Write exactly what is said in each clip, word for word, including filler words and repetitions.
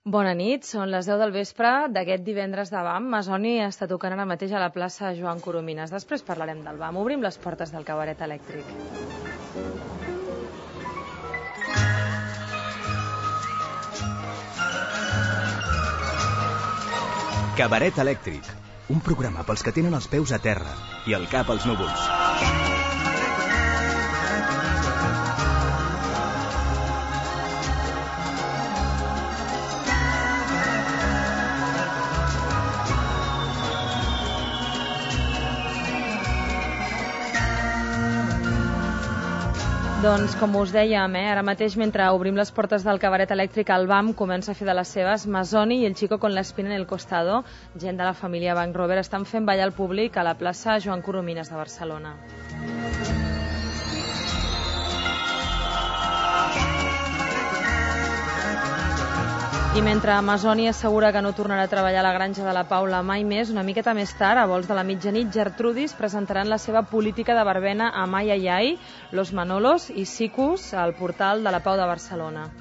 Bona nit, són les deu del vespre d'aquest divendres de B A M. Masoni està tocant ara mateix a la plaça Joan Coromines. Després parlarem del B A M. Obrim les portes del cabaret elèctric. Cabaret elèctric, un programa pels que tenen els peus a terra i el cap als núvols. Doncs, com us dèiem, eh, ara mateix, mentre obrim les portes del cabaret elèctric, el B A M comença a fer de les seves. Masoni i el Chico con la espina en el costado, gent de la família Bank Robert, estan fent ballar el públic a la plaça Joan Coromines de Barcelona. I mentre Masoni assegura que no tornarà a treballar a la granja de la Paula mai més, una miqueta més tard, a volts de la mitjanit, Gertrudis presentaran la seva política de verbena a Mai Ai Ai, Los Manolos i Sicus al portal de la Pau de Barcelona.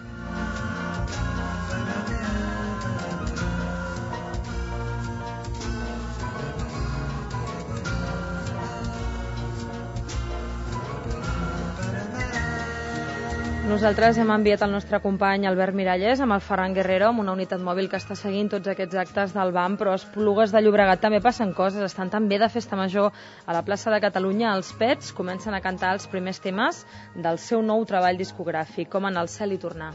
Nosaltres hem enviat el nostre company Albert Miralles amb el Ferran Guerrero, amb una unitat mòbil que està seguint tots aquests actes del B A M, però a Esplugues de Llobregat també passen coses, estan també de festa major a la plaça de Catalunya. Els Pets comencen a cantar els primers temes del seu nou treball discogràfic, com En el cel i tornar.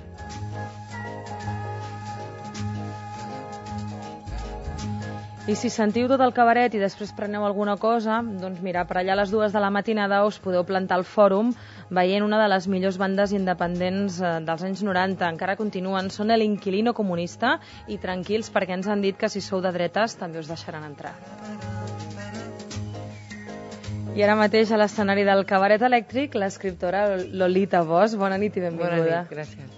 I si sentiu tot el cabaret i després preneu alguna cosa, doncs mira, per allà a les dues de la matinada us podeu plantar al Fòrum veient una de les millors bandes independents dels anys noranta. Encara continuen, són El Inquilino Comunista, i tranquils perquè ens han dit que si sou de dretes també us deixaran entrar. I ara mateix a l'escenari del cabaret elèctric l'escriptora Lolita Bosch. Bona nit i benvinguda. Bona nit, gràcies.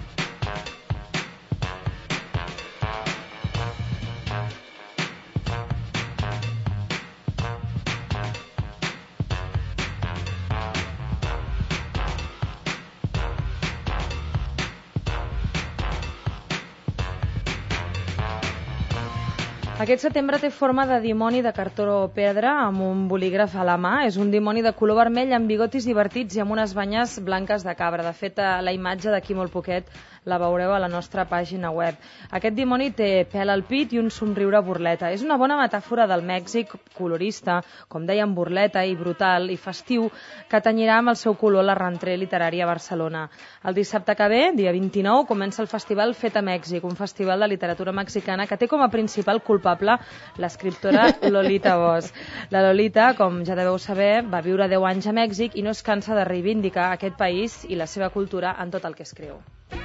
Aquest setembre té forma de dimoni de cartó o pedra amb un bolígraf a la mà. És un dimoni de color vermell amb bigotis divertits i amb unes banyes blanques de cabra. De fet, la imatge d'aquí molt poquet la veureu a la nostra pàgina web. Aquest dimoni té pèl al pit i un somriure burleta. És una bona metàfora del Mèxic colorista, com dèiem, burleta i brutal i festiu, que tenyirà amb el seu color la rentrée literària a Barcelona. El dissabte que ve, dia vint-i-nou, comença el Festival Fet a Mèxic, un festival de literatura mexicana que té com a principal culpable l'escriptora Lolita Bosch. La Lolita, com ja deveu saber, va viure deu anys a Mèxic i no es cansa de reivindicar aquest país i la seva cultura en tot el que escriu.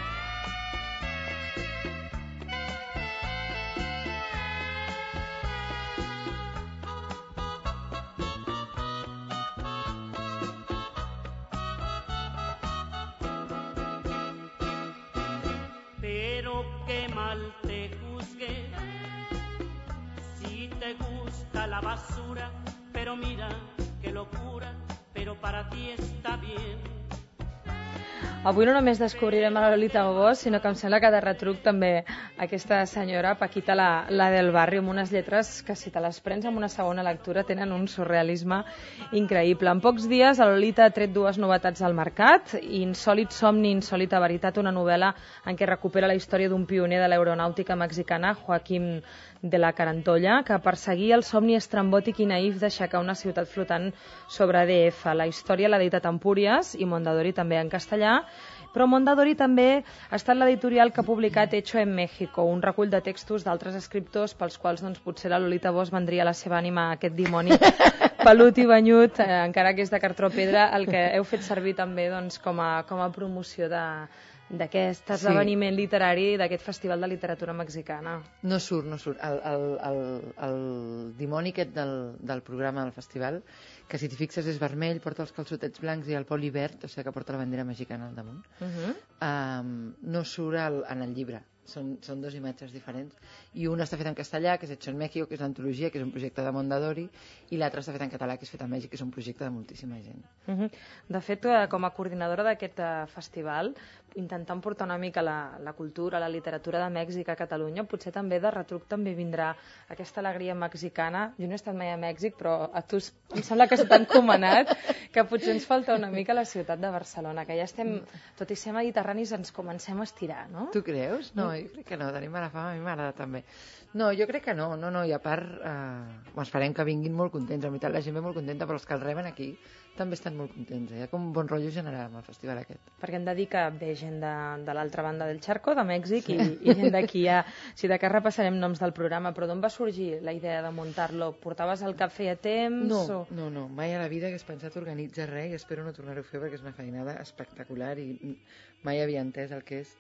Pero qué mal te juzgué, si te gusta la basura, pero mira qué locura, pero para ti está bien. Avui no només descobrirem a la Lolita Bosch, sinó que em sembla que de retruc també aquesta senyora Paquita, la, la del barri, amb unes lletres que si te les prens amb una segona lectura tenen un surrealisme increïble. En pocs dies la Lolita ha tret dues novetats al mercat: Insòlit somni, insòlita veritat, una novel·la en què recupera la història d'un pioner de l'aeronàutica mexicana, Joaquim de la Carantolla, que perseguia el somni estrambòtic i naïf d'aixecar una ciutat flotant sobre D F. La història l'ha editat Empúries i Mondadori també en castellà, però Mondadori també ha estat l'editorial que ha publicat Hecho en México, un recull de textos d'altres escriptors pels quals doncs, potser la Lolita Bosch vendria la seva ànima a aquest dimoni pelut i banyut, eh, encara que és de cartró pedra, el que heu fet servir també doncs, com, a, com a promoció de d'aquest esdeveniment sí. literari, d'aquest festival de literatura mexicana. No surt, no surt. El, el, el, el dimoni aquest del, del programa del festival, que si t'hi fixes és vermell, porta els calçotets blancs i el poli verd, o sigui que porta la bandera mexicana al damunt, uh -huh. um, no surt el, en el llibre. són, són dues imatges diferents. I una està feta en castellà, que és Hecho en México, que és l'antologia, que és un projecte de Mondadori, i l'altra està feta en català, que és feta a Mèxic, que és un projecte de moltíssima gent. Uh -huh. De fet, com a coordinadora d'aquest uh, festival, intentant portar una mica la, la cultura, la literatura de Mèxic a Catalunya, potser també de retruc també vindrà aquesta alegria mexicana. Jo no he estat mai a Mèxic, però a tu em sembla que se t'ha encomanat, que potser ens falta una mica la ciutat de Barcelona, que ja estem, tot i ser mediterranis, ens comencem a estirar, no? Tu creus? No, jo crec que no, tenim mala fama, a mi m'agrada també. No, jo crec que no, no, no, i a part, eh, esperem que vinguin molt contents, a veritat la gent ve molt contenta, però els que el reben aquí també estan molt contents, eh? Hi ha com un bon rotllo general amb el festival aquest. Perquè hem de dir que ve gent de, de l'altra banda del charco, de Mèxic, sí. i, i gent d'aquí. Ja, si de cas repassarem noms del programa, però d'on va sorgir la idea de muntar-lo? Portaves el cap feia temps? No, o... no, no, mai a la vida hagués pensat organitzar res i espero no tornar-ho a fer perquè és una feinada espectacular i mai havia entès el que és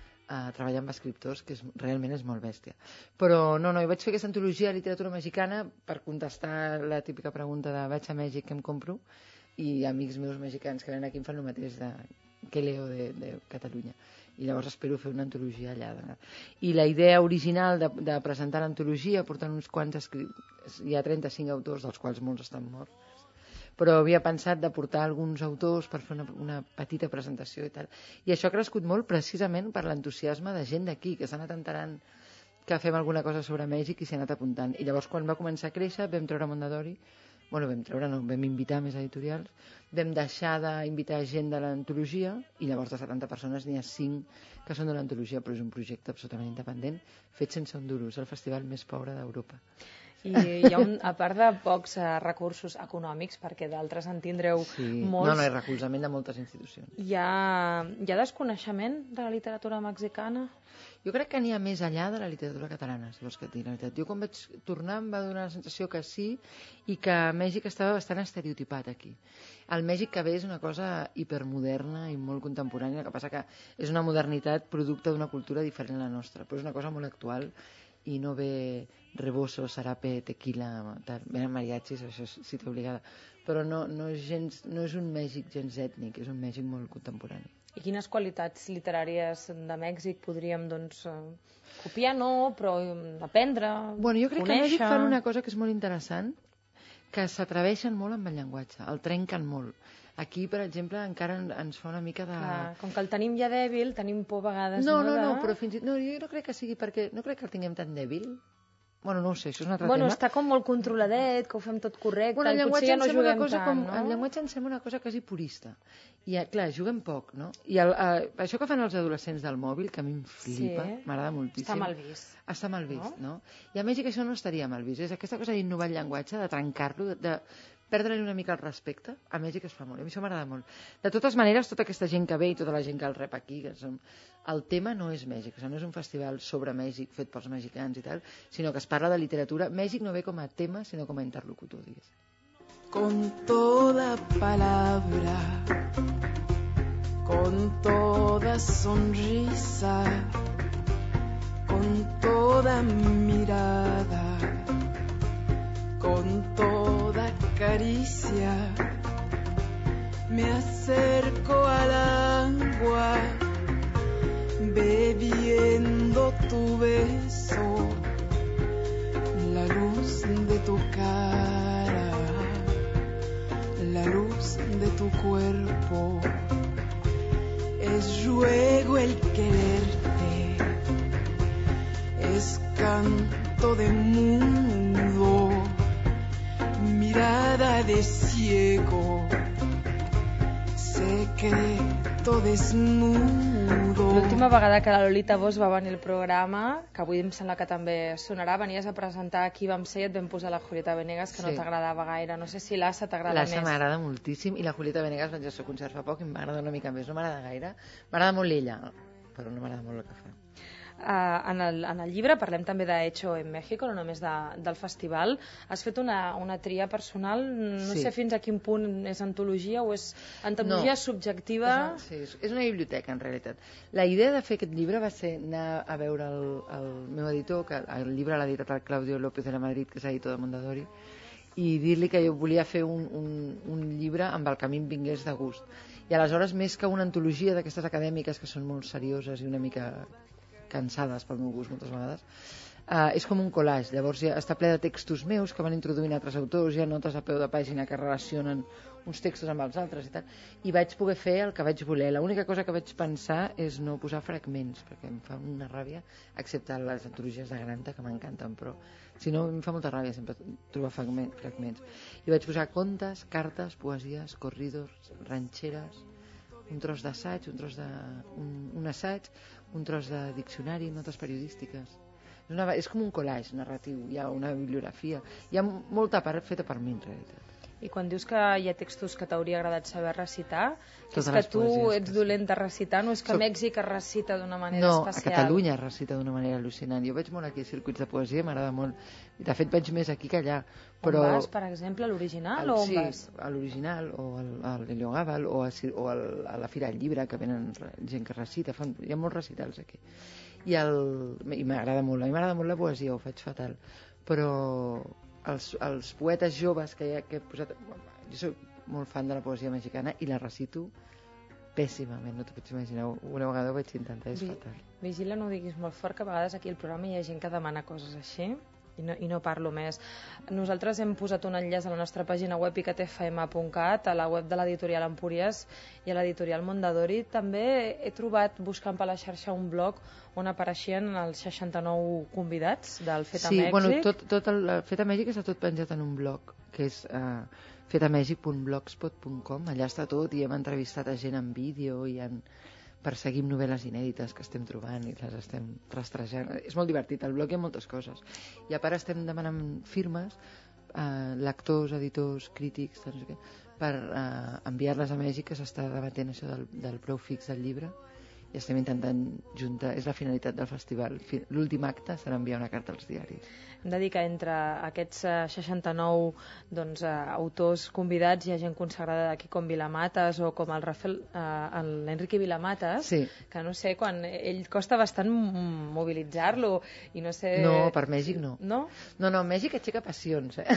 a treballar amb escriptors, que és, realment és molt bèstia. Però no, no, jo vaig fer aquesta antologia de literatura mexicana per contestar la típica pregunta de vaig a Mèxic, què em compro? I amics meus mexicans que venen aquí em fan el mateix de què leo de, de Catalunya. I llavors espero fer una antologia allà. I la idea original de, de presentar l'antologia, portant uns quants escrits, hi ha trenta-cinc autors, dels quals molts estan morts, però havia pensat de portar alguns autors per fer una, una petita presentació i tal. I això ha crescut molt precisament per l'entusiasme de gent d'aquí, que s'ha anat enterant que fem alguna cosa sobre Mèxic i s'ha anat apuntant. I llavors quan va començar a créixer vam treure Mondadori, bueno, vam treure, no, vam invitar més editorials, vam deixar d'invitar gent de l'antologia i llavors de setanta persones n'hi ha cinc que són de l'antologia, però és un projecte absolutament independent, fet sense un duro, és el festival més pobre d'Europa. I hi ha, un, a part de pocs uh, recursos econòmics, perquè d'altres en tindreu sí. molts... No, no, hi ha recolzament de moltes institucions. Hi ha, hi ha desconeixement de la literatura mexicana? Jo crec que n'hi ha més enllà de la literatura catalana, si vols que et digui la veritat. Jo quan vaig tornar em va donar la sensació que sí i que Mèxic estava bastant estereotipat aquí. El Mèxic que ve és una cosa hipermoderna i molt contemporània, el que passa que és una modernitat producte d'una cultura diferent a la nostra, però és una cosa molt actual i no ve rebozo, sarape, tequila, tal. Venen mariachis, això sí té obligada, però no, no, és gens, no és un Mèxic gens ètnic, és un Mèxic molt contemporani. I quines qualitats literàries de Mèxic podríem, doncs, copiar, no, però aprendre, bueno, jo crec conèixer... que a Mèxic fan una cosa que és molt interessant, que s'atreveixen molt amb el llenguatge, el trenquen molt. Aquí, per exemple, encara ens fa una mica de... Clar, com que el tenim ja dèbil, tenim por a vegades... No, no, no, de... no, però fins i tot... No, jo no crec que sigui perquè... No crec que el tinguem tan dèbil. Bueno, no ho sé, això és un altre bueno, tema. Està com molt controladet, que ho fem tot correcte, bueno, i potser ja no juguem cosa tant, com, no? El llenguatge em sembla una cosa quasi purista. I, clar, juguem poc, no? I el, eh, això que fan els adolescents del mòbil, que a mi em flipa, sí, m'agrada moltíssim. Està mal vist. Està mal vist, no? no? I a Mèxic això no estaria mal vist. És aquesta cosa d'innovar el llenguatge, de trencar-lo, de perdre-li una mica el respecte. A Mèxic es fa molt, a mi això m'agrada molt. De totes maneres, tota aquesta gent que ve i tota la gent que el rep aquí, que som... el tema no és Mèxic, o sigui, no és un festival sobre Mèxic fet pels mexicans i tal, sinó que es parla de literatura. Mèxic no ve com a tema, sinó com a interlocutor, digues. Con toda palabra, con toda sonrisa, con toda mirada, con toda caricia, me acerco al agua, bebiendo tu beso, la luz de tu cara, la luz de tu cuerpo, es ruego el quererte, es canto de mundo, mirada de ciego, secreto desnudo. L'última vegada que la Lolita Bosch va venir al programa, que avui em sembla que també sonarà, venies a presentar Qui vam ser i et vam posar la Julieta Venegas, que sí. No t'agradava gaire. No sé si l'Assa t'agrada més. L'Assa m'agrada moltíssim i la Julieta Venegas vaig al seu concert fa poc i m'agrada una mica més. No m'agrada gaire. M'agrada molt l'ella, però no m'agrada molt el que fa. Uh, en, el, en el llibre parlem també de Hecho en México, no només de, del festival. Has fet una, una tria personal, no sí. sé fins a quin punt és antologia o és antologia no. subjectiva. És, sí, és una biblioteca en realitat. La idea de fer aquest llibre va ser anar a veure el, el meu editor, que el llibre l'ha editat el Claudio López de la Madrid, que és editor de Mondadori, i dir-li que jo volia fer un, un, un llibre amb el que a mi em vingués de gust. I aleshores, més que una antologia d'aquestes acadèmiques que són molt serioses i una mica cansades pel meu gust moltes vegades. Uh, és com un collage, llavors ja està ple de textos meus que van introduint altres autors, hi ha notes a peu de pàgina que relacionen uns textos amb els altres i tal, i vaig poder fer el que vaig voler. L'única cosa que vaig pensar és no posar fragments, perquè em fa una ràbia, excepte les antologies de Granta, que m'encanten, però si no em fa molta ràbia sempre trobar fragments. I vaig posar contes, cartes, poesies, corridos, ranxeres, un tros d'assaig, un tros de... un, un assaig, un tros de diccionari, notes periodístiques. És, una, és com un collage narratiu, hi ha una bibliografia, hi ha molta part feta per mi en realitat. I quan dius que hi ha textos que t'hauria agradat saber recitar, Totes és que tu poesies, ets dolent de recitar, no és que a Soc... Mèxic es recita d'una manera no, especial? No, a Catalunya es recita d'una manera al·lucinant. Jo veig molt aquí circuits de poesia, m'agrada molt. I de fet vaig més aquí que allà. Però... On vas, per exemple, a l'original el, o on sí, vas? Sí, a l'original, o al, al Heliogàbal, o, a, o al, a la Fira del Llibre, que venen gent que recita. Fan, hi ha molts recitals aquí. I, el, i m'agrada molt, a mi m'agrada molt la poesia, ho faig fatal. Però els, els poetes joves que, ha, que he posat... Jo soc molt fan de la poesia mexicana i la recito pèssimament, no t'ho pots imaginar. Una vegada ho vaig intentar, és Vi, fatal. Vigila, no ho diguis molt fort, que a vegades aquí al programa hi ha gent que demana coses així i no, i no parlo més. Nosaltres hem posat un enllaç a la nostra pàgina web i c t f m punt cat, a la web de l'editorial Empúries i a l'editorial Mondadori. També he trobat, buscant per la xarxa, un blog on apareixien els seixanta-nou convidats del Fet a sí, Mèxic. Bueno, tot, tot el Fet a Mèxic està tot penjat en un blog, que és uh, fetamèxic punt blogspot punt com. Allà està tot i hem entrevistat a gent en vídeo i en... perseguim novel·les inèdites que estem trobant i les estem rastrejant. És molt divertit, al blog hi ha moltes coses. I a part estem demanant firmes, eh, lectors, editors, crítics, no sé què, per eh, enviar-les a Mèxic, que s'està debatent això del, del preu fix del llibre, i estem intentant juntar, és la finalitat del festival. L'últim acte serà enviar una carta als diaris. Hem de dir que entre aquests uh, seixanta-nou doncs, uh, autors convidats hi ha gent consagrada d'aquí com Vilamatas o com el Rafael, uh, l'Enrique Vilamatas, sí. Que no sé, quan ell costa bastant mobilitzar-lo i no sé... No, per Mèxic no. No? No, no, Mèxic aixeca passions, eh?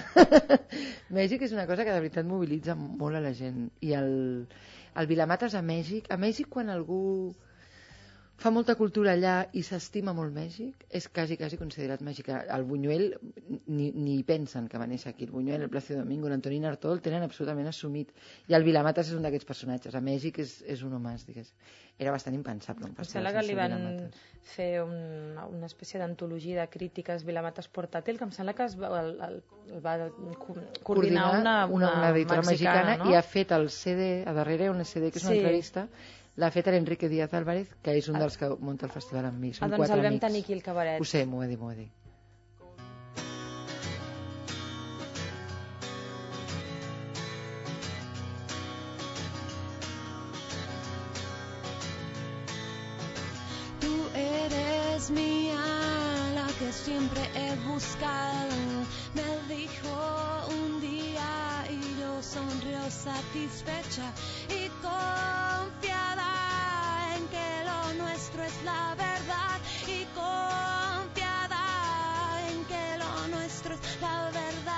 Mèxic és una cosa que de veritat mobilitza molt a la gent. I el, el Vilamatas a Mèxic, a Mèxic quan algú fa molta cultura allà i s'estima molt Mèxic, és quasi, quasi considerat mexicà. El Buñuel ni, ni pensen que va néixer aquí. El Buñuel, el Plácido Domingo, l'Antonín Artaud el tenen absolutament assumit. I el Vilamatas és un d'aquests personatges. A Mèxic és, és un més, digués. Era bastant impensable. Em sembla que li van fer un, una espècie d'antologia de crítiques Vilamatas portàtil, que em sembla que es va, el, el, el va coordinar, coordinar una, una, una editora mexicana, mexicana, no? I ha fet el C D, a darrere un C D que és una sí. entrevista. L'ha fet l'Enrique Díaz Álvarez, que és un dels que munta el festival amb mi. Són ah, doncs quatre el vam amics. tenir aquí al cabaret. Ho sé, m'ho va dir, m'ho va dir. Tú eres mía, la que siempre he buscado. Me dijo un día y yo sonrió satisfecha y confiada en que lo nuestro es la verdad y confiada en que lo nuestro es la verdad.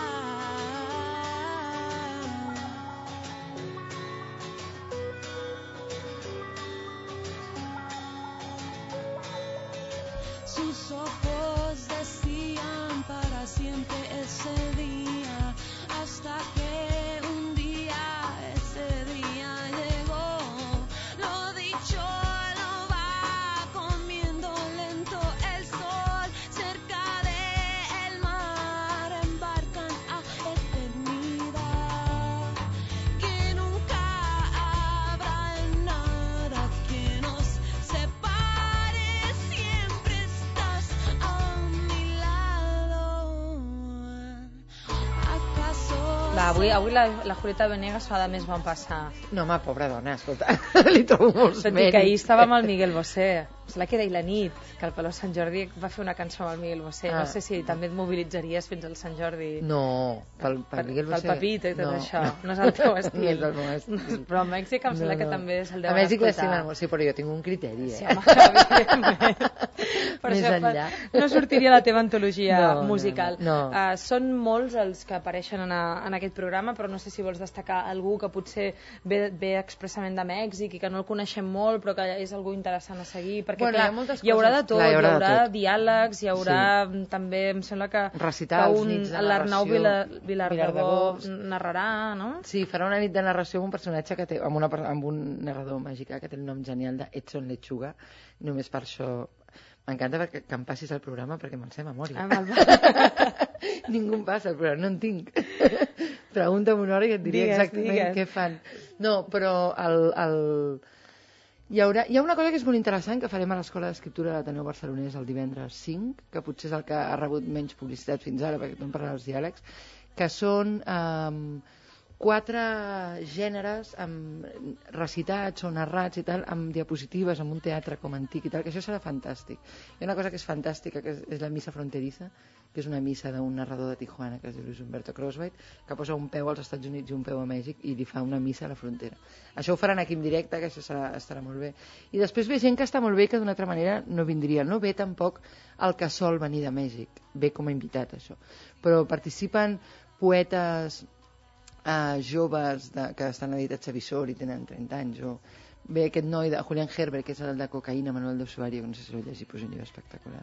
Sus ojos decían para siempre ese día, hasta que un día ese día llegó. Lo dicho lo va comiendo lento el sol, cerca del mar embarcan a eternidad. Que nunca habrá nada que nos separe, siempre estás a mi lado. ¿Acaso? Va, avui, avui la, la Julieta Venegas fa de més van passar. No, home, pobra dona, escolta, li trobo molts Tot i mèrits. que ahir estava amb el Miguel Bosé. Sembla que era ahir la nit, que el Palau Sant Jordi va fer una cançó amb el Miguel Bosé. Ah. No sé si també et mobilitzaries fins al Sant Jordi. No, pel, pel Miguel Bosé. Pel Pepito i tot no. això. No és el teu estil. No és el meu estil. Però a Mèxic em sembla No, que no. també se'l A deuen Mèxic escoltar. l'estimen molt, sí, però jo tinc un criteri, eh? Sí, home, evidentment. Per Més això enllà. no sortiria la teva antologia No, no, musical. no, no. Uh, són molts els que apareixen en, a, en aquest programa, però no sé si vols destacar algú que potser ve, ve expressament de Mèxic i que no el coneixem molt, però que és algú interessant a seguir, perquè perquè Bueno, hi ha clar, moltes hi haurà de coses. tot, Clar, hi hi haurà haurà, de tot. diàlegs, hi haurà també, em sembla que, Recitals, que un, nits de l'Arnau narració. Vila, Vilardebó Vilardebó. narrarà, no? Sí, farà una nit de narració amb un personatge que té, amb, una, per- amb un narrador mexicà que té el nom genial de Edson Lechuga. Només per això m'encanta perquè que em passis el programa perquè me'l sé a memòria. Ah, val, val. Ningú em passa el programa, no en tinc. Pregunta'm una hora i et diré Digues, exactament digues. què fan. No, però el, el... Hi, haurà, hi ha una cosa que és molt interessant que farem a l'Escola d'Escriptura de l'Ateneu Barcelonès el divendres cinc, que potser és el que ha rebut menys publicitat fins ara perquè no em parlen els diàlegs, que són um, quatre gèneres amb recitats o narrats i tal, amb diapositives, amb un teatre com antic i tal, que això serà fantàstic. Hi ha una cosa que és fantàstica, que és, és la missa fronteriza, que és una missa d'un narrador de Tijuana que es diu Luis Humberto Croswhite, que posa un peu als Estats Units i un peu a Mèxic i li fa una missa a la frontera. Això ho faran aquí en directe, que això serà, estarà molt bé. I després ve gent que està molt bé que d'una altra manera no vindria. No ve tampoc el que sol venir de Mèxic, ve com a invitat això. Però participen poetes eh, joves de, que estan editats a Visor i tenen trenta anys, o ve aquest noi de Julián Herbert, que és el de Cocaïna, Manuel de Usuario, que no sé si l'heu llegit, però és un llibre espectacular.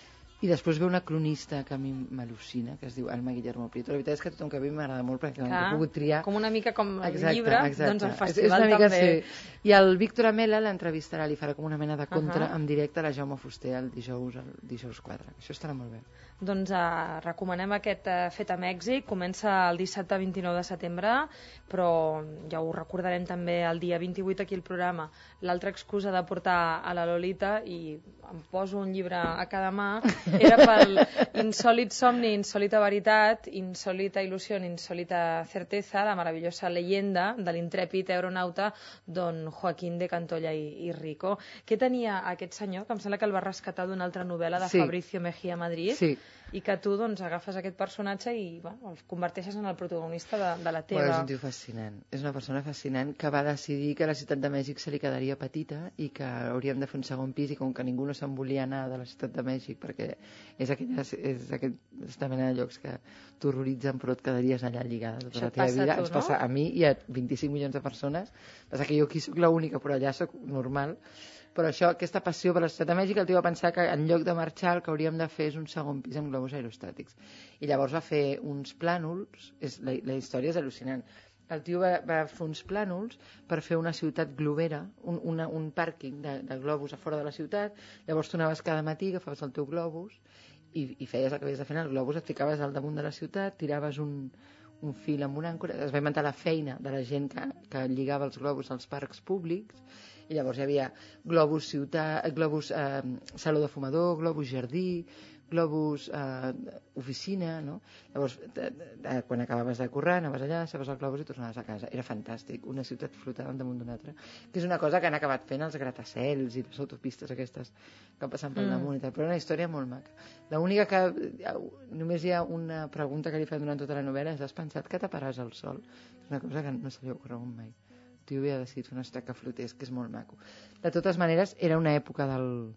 I després ve una cronista que a mi m'al·lucina, que es diu Alma Guillermo Prieto. La veritat és que tothom que ve m'agrada molt perquè clar, he pogut triar. Com una mica com el exacte, llibre, exacte. doncs el És, festival és una mica, també. sí. I el Víctor Amela l'entrevistarà, li farà com una mena de contra Uh -huh. en directe a la Jaume Fuster el dijous, el dijous quatre. Això estarà molt bé. Doncs uh, recomanem aquest uh, fet a Mèxic, comença el dissabte vint-i-nou de setembre, però ja ho recordarem també el dia vint-i-vuit aquí al programa, l'altra excusa de portar a la Lolita, i em poso un llibre a cada mà, era pel insòlit somni, insòlita veritat, insòlita il·lusió, insòlita certeza, la meravellosa leyenda de l'intrèpid aeronauta don Joaquín de Cantolla i, i Rico. Què tenia aquest senyor, que em sembla que el va rescatar d'una altra novel·la de Sí. Fabricio Mejía a Madrid, Sí. i que tu doncs, agafes aquest personatge i bueno, el converteixes en el protagonista de, de la teva. Bueno, és un tio fascinant. És una persona fascinant que va decidir que la ciutat de Mèxic se li quedaria petita i que hauríem de fer un segon pis, i com que ningú no se'n volia anar de la ciutat de Mèxic perquè és, aquella, és aquesta mena de llocs que t'horroritzen però et quedaries allà lligada tota Això la et teva passa a vida. tu, Ens no? passa a mi i a vint-i-cinc milions de persones. Passa que jo aquí sóc l'única, però allà sóc normal. Però això, aquesta passió per la ciutat de Mèxic, el tio va pensar que en lloc de marxar el que hauríem de fer és un segon pis amb globus aerostàtics. I llavors va fer uns plànols, és, la, la història és al·lucinant. El tio va, va fer uns plànols per fer una ciutat globera, un, una, un pàrquing de, de globus a fora de la ciutat. Llavors tu anaves cada matí, agafaves el teu globus i, i feies el que havies de fer en el globus, et ficaves al damunt de la ciutat, tiraves un, un fil amb una àncora, es va inventar la feina de la gent que, que lligava els globus als parcs públics, i llavors hi havia globus ciutat, globus eh, saló de fumador, globus jardí, globus eh, oficina, no? Llavors, de, de, de, quan acabaves de currar, anaves allà, deixaves el globus i tornaves a casa. Era fantàstic, una ciutat flotant damunt d'una altra, que és una cosa que han acabat fent els gratacels i les autopistes aquestes que passen pel Mm. damunt i tal, però una història molt maca. L'única que només hi ha una pregunta que li fan durant tota la novel·la és: has pensat que taparàs el sol? És una cosa que no se li ha ocorregut mai. El tio havia decidit fer una història que flotés, que és molt maco. De totes maneres, era una època del...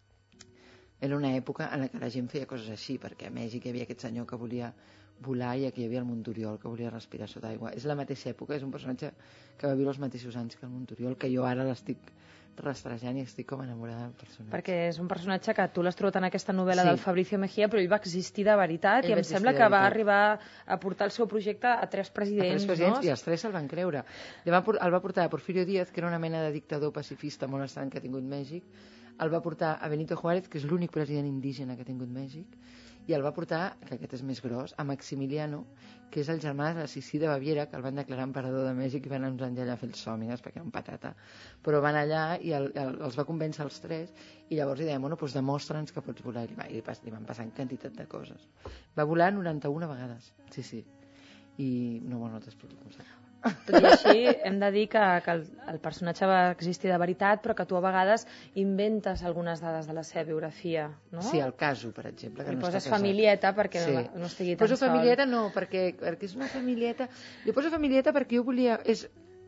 Era una època en la que la gent feia coses així, perquè a Mèxic hi havia aquest senyor que volia volar i aquí hi havia el Monturiol que volia respirar sota aigua. És la mateixa època, és un personatge que va viure els mateixos anys que el Monturiol, que jo ara l'estic rastrejant i estic com enamorada del personatge. Perquè és un personatge que tu l'has trobat en aquesta novel·la Sí. del Fabricio Mejía, però ell va existir de veritat Ell i va em sembla existir de que va veritat. arribar a portar el seu projecte a tres A presidents, tres presidents, no? i els tres se'l van creure. El va, por- el va portar a Porfirio Díaz, que era una mena de dictador pacifista molt estrany que ha tingut Mèxic. El va portar a Benito Juárez, que és l'únic president indígena que ha tingut Mèxic. I el va portar, que aquest és més gros, a Maximiliano, que és el germà de Sissi de Baviera, que el van declarar emperador de Mèxic i van anar uns anys allà a fer els sòmines, perquè era un patata. Però van allà i el, el, els va convèncer els tres, i llavors li deien, bueno, doncs demostra'ns que pots volar. I li, va, i li, pas, li van passar en quantitat de coses. Va volar noranta-una vegades, sí, sí. I no, bueno, no t'explico com s'acaba. Tot i així, hem de dir que, que el, el personatge va existir de veritat, però que tu a vegades inventes algunes dades de la seva biografia, no? Sí, el caso, per exemple, que Li no poses està casat. familieta perquè Sí. no, no estigui tan Poso sol. familieta no, perquè, perquè és una familieta... Li poso familieta perquè jo volia... És,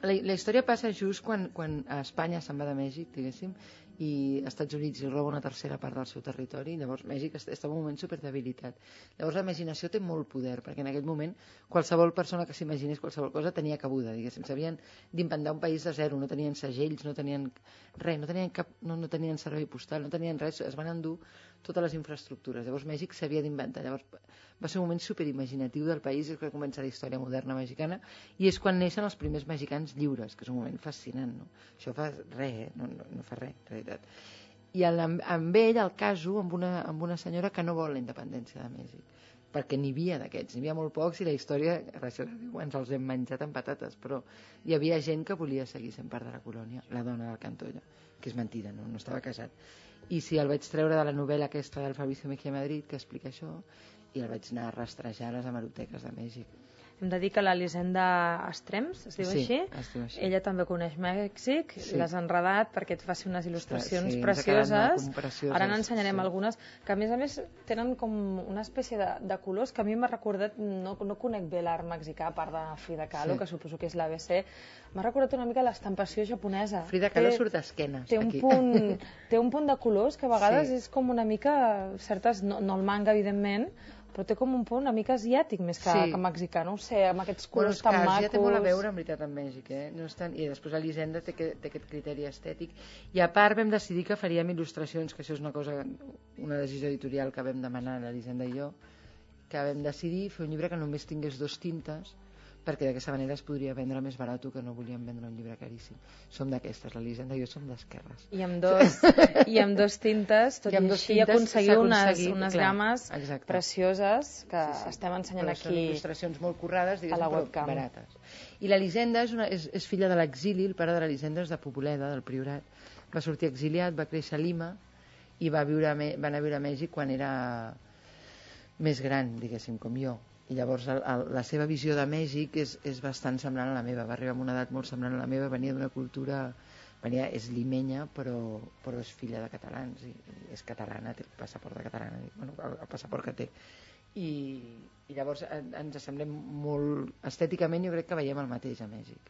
La, la història passa just quan, quan a Espanya se'n va de Mèxic, diguéssim, i als Estats Units li roba una tercera part del seu territori, llavors Mèxic està en un moment superdebilitat. Llavors la imaginació té molt poder, perquè en aquell moment qualsevol persona que s'imaginés qualsevol cosa tenia cabuda, diguéssim, s'havien d'inventar un país de zero, no tenien segells, no tenien res, no tenien, cap, no, no tenien servei postal, no tenien res, es van endur totes les infraestructures. Llavors Mèxic s'havia d'inventar. Llavors va ser un moment superimaginatiu del país, és que comença la història moderna mexicana, i és quan neixen els primers mexicans lliures, que és un moment fascinant, no? Això fa res, eh? no, no, no fa res, en realitat. I el, amb ell el caso amb una, amb una senyora que no vol la independència de Mèxic, perquè n'hi havia d'aquests, n'hi havia molt pocs, i la història, gràcies a Déu, ens els hem menjat amb patates, però hi havia gent que volia seguir sent part de la colònia, la dona del Cantolla, que és mentida, no, no estava casat. I sí, el vaig treure de la novel·la aquesta del Fabricio Mejía Madrid, que explica això, i el vaig anar a rastrejar a les hemeroteques de Mèxic. Hem de dir que l'Elisenda Estrems, es diu Sí, així? es diu així. Ella també coneix Mèxic, Sí. l'has enredat perquè et faci unes il·lustracions Sí, ens ha precioses. quedat molt precioses, Ara n'ensenyarem sí. algunes, que a més a més tenen com una espècie de, de colors que a mi m'ha recordat, no, no conec bé l'art mexicà, a part de Frida Kahlo, Sí. que suposo que és l'A B C, m'ha recordat una mica l'estampació japonesa. Frida Kahlo Té- surt d'esquenes, té un, aquí. punt, té un punt de colors que a vegades Sí. és com una mica certes, no, no el manga evidentment, però té com un punt una mica asiàtic més que, Sí. que mexicà, no ho sé, amb aquests Bueno, colors és que tan macos. Àsia té molt a veure en veritat amb Mèxic, eh? No és tan... I després l'Elisenda té, que, té aquest criteri estètic, i a part vam decidir que faríem il·lustracions, que això és una cosa, una decisió editorial que vam demanar l'Elisenda i jo, que vam decidir fer un llibre que només tingués dos tintes, perquè d'aquesta manera es podria vendre més barat, que no volíem vendre un llibre caríssim. Som d'aquestes, l'Elisenda i jo som d'esquerres. I amb dos, i amb dos tintes, tot i, I amb dos així tintes aconseguir s'ha unes, aconseguit, unes clar, games exacte. precioses que Sí, sí. estem ensenyant Però són aquí. il·lustracions molt currades, a la diguéssim, però webcam. barates. I l'Elisenda és, una, és, és filla de l'exili, el pare de l'Elisenda és de Poboleda, del Priorat. Va sortir exiliat, va créixer a Lima i va, viure a, va anar a viure a Mèxic quan era més gran, diguéssim, com jo. I llavors el, el, la seva visió de Mèxic és, és bastant semblant a la meva. Va arribar a una edat molt semblant a la meva, venia d'una cultura... Venia, és limenya, però, però és filla de catalans, i, i és catalana, té el passaport de catalana, bueno, el, el passaport que té. I, i llavors en, ens semblem molt... Estèticament jo crec que veiem el mateix a Mèxic.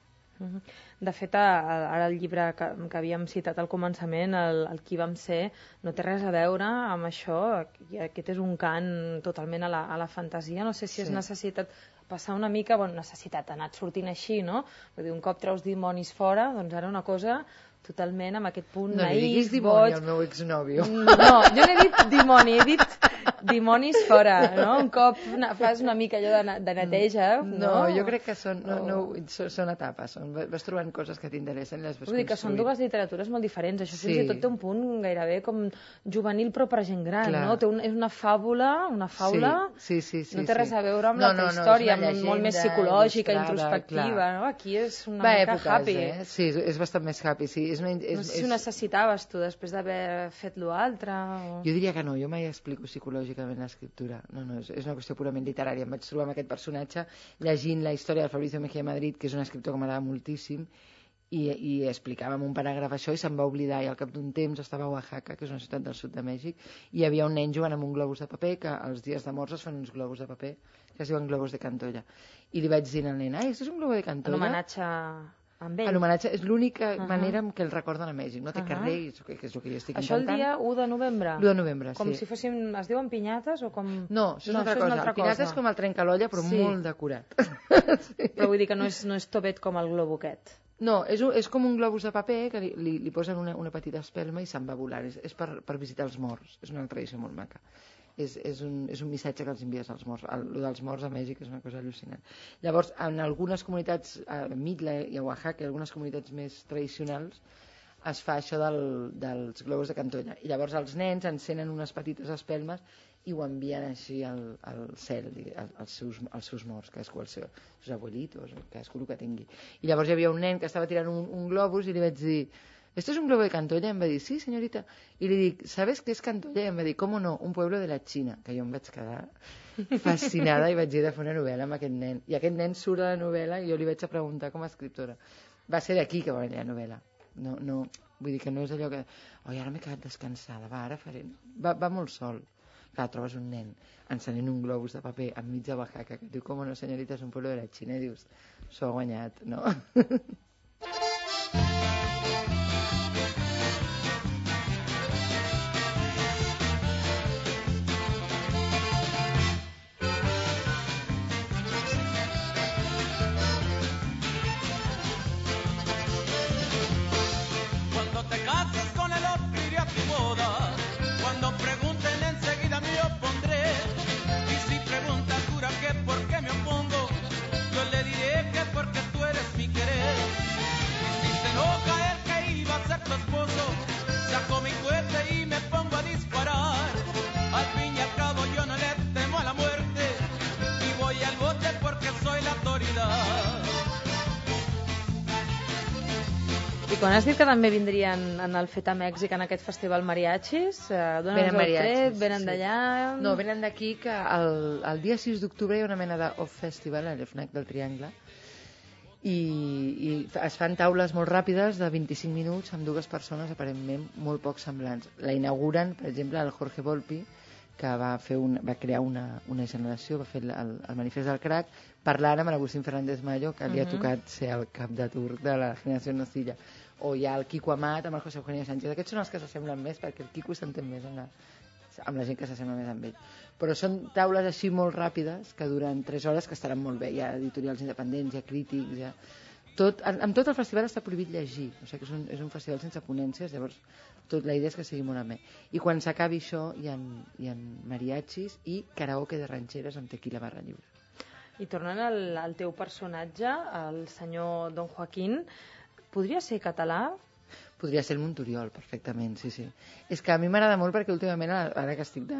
De fet, ara el llibre que, que havíem citat al començament, el, el Qui vam ser, no té res a veure amb això. Aquest és un cant totalment a la, a la fantasia. No sé si Sí. és necessitat passar una mica, bueno, necessitat, ha anat sortint així, no? Vull dir, un cop treus dimonis fora, doncs ara una cosa totalment amb aquest punt No li naïf, diguis dimoni boig... al meu exnòvio. No, jo no he dit dimoni, he dit dimonis fora, no? Un cop na, fas una mica allò de, de neteja, no? No, jo crec que són, no, O- no, són, són etapes, són, vas trobant coses que t'interessen i les vas Vull dir que són construint. dues literatures molt diferents. Això Sí. fins i tot té un punt gairebé com juvenil però per a gent gran, Clar. no? Té un, és una fàbula, una faula... Sí, sí, sí, no té sí. res a veure amb No, la no, teva no, és història, una amb- molt més llegenda psicològica, il·lustrada, introspectiva, clar. no? Aquí és una Va, mica èpoques, happy. eh? Sí, és, és bastant més happy, sí. És una, és, No sé si és... ho necessitaves tu després d'haver fet l'altre. O... Jo diria que no, jo mai explico psicològicament l'escriptura. No, no, és, és una qüestió purament literària. Em vaig trobar amb aquest personatge llegint la història del Fabricio Mejía Madrid, que és un escriptor que m'agrada moltíssim, i, i explicava en un paràgraf això i se'n va oblidar, i al cap d'un temps estava a Oaxaca, que és una ciutat del sud de Mèxic, i hi havia un nen jugant amb un globus de paper, que els dies de morts es fan uns globus de paper que es diuen globus de Cantolla, i li vaig dir al nen, ai, això és un globo de En Cantolla? homenatge amb ell. En homenatge, és l'única Uh-huh. manera en què el recorden a Mèxic, no té Uh-huh. carrer, i és, que és el que jo estic Això el intentant. dia u de novembre? l'u de novembre, Com sí. si fossin, es diuen pinyates o com... No, això és No, una altra això és cosa. una altra El pinat cosa. és com el trencalolla, però Sí. molt decorat. Sí. Però vull dir que no és, no és tobet com el globo aquest. No, és, un, és com un globus de paper que li, li, li posen una, una petita espelma i se'n va volant. És, és per, per visitar els morts. És una tradició molt maca. És, és, un, és un missatge que els envies als morts. El, el dels morts a Mèxic és una cosa al·lucinant. Llavors, en algunes comunitats, a Mitla i a Oaxaca, algunes comunitats més tradicionals, es fa això del, dels globus de Cantolla. I llavors els nens encenen unes petites espelmes i ho envien així al, al cel, als seus, als seus morts, cadascú els seus, els seus abuelitos, cadascú el que tingui. I llavors hi havia un nen que estava tirant un, un globus i li vaig dir, ¿esto es un globo de Cantolla? I em va dir, sí, señorita. I li dic, ¿sabes qué es Cantolla? I em va dir, ¿cómo no? Un pueblo de la China. Que jo em vaig quedar fascinada i vaig dir de fer una novel·la amb aquest nen. I aquest nen surt de la novel·la i jo li vaig a preguntar com a escriptora. Va ser d'aquí que va venir la novel·la. No, no, vull dir que no és allò que... Oi, ara m'he quedat descansada, va, ara faré... Va, va molt sol. Clar, trobes un nen encenent un globus de paper enmig de Oaxaca que et diu, com no, senyorita, és un pueblo de la Xina, i dius, s'ho ha guanyat, no? I quan has dit que també vindrien en el fet a Mèxic en aquest festival mariachis, eh, Venen el mariachis, tret, venen sí. d'allà... No, venen d'aquí, que el, el dia sis d'octubre hi ha una mena d'off festival a l'Fnac del Triangle, i, i es fan taules molt ràpides de vint-i-cinc minuts amb dues persones aparentment molt poc semblants. La inauguren, per exemple, el Jorge Volpi, que va, fer un, va crear una, una generació, va fer el, el manifest del crack, parlant amb l'Agustín Fernández Mayo, que li ha tocat ser el cap de turc de la generació Nocilla. O hi ha el Quico Amat amb el José Eugenio Sánchez. Aquests són els que s'assemblen més, perquè el Quico s'entén més amb la, amb la gent que s'assembla més amb ell. Però són taules així molt ràpides, que duren tres hores, que estaran molt bé. Hi ha editorials independents, hi ha crítics, hi ha... Tot, amb tot el festival està prohibit llegir, o sigui que és un, és un festival sense ponències, llavors tot, la idea és que sigui molt amè. I quan s'acabi això hi ha, hi ha mariachis i karaoke de ranxeres amb tequila barra lliure. I tornant al, al teu personatge, el senyor Don Joaquín, podria ser català? Podria ser el Monturiol, perfectament, sí, sí. És que a mi m'agrada molt perquè últimament, ara que estic de,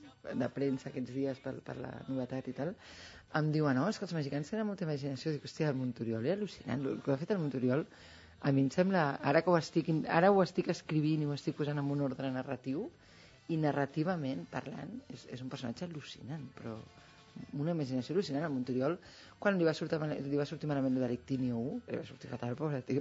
de premsa aquests dies per, per la novetat i tal, em diuen, no, és que els mexicans tenen molta imaginació. Dic, hòstia, el Monturiol és al·lucinant. El que ha fet el Monturiol, a mi em sembla, ara que ho estic, ara ho estic escrivint i ho estic posant en un ordre narratiu, i narrativament parlant, és, és un personatge al·lucinant, però una imaginació al·lucinant. El Monturiol, quan li va sortir, li va sortir malament de l'Ictinio u, li va sortir fatal, pobre tio,